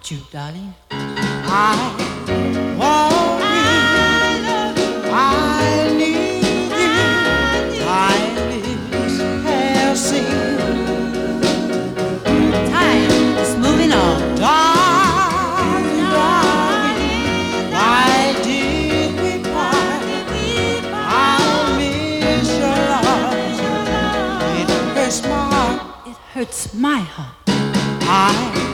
you, darling. I want you. I need you. Time is passing. Time is moving on. Darling, darling, why did we part? I miss your love. It hurts my heart. It hurts my heart. I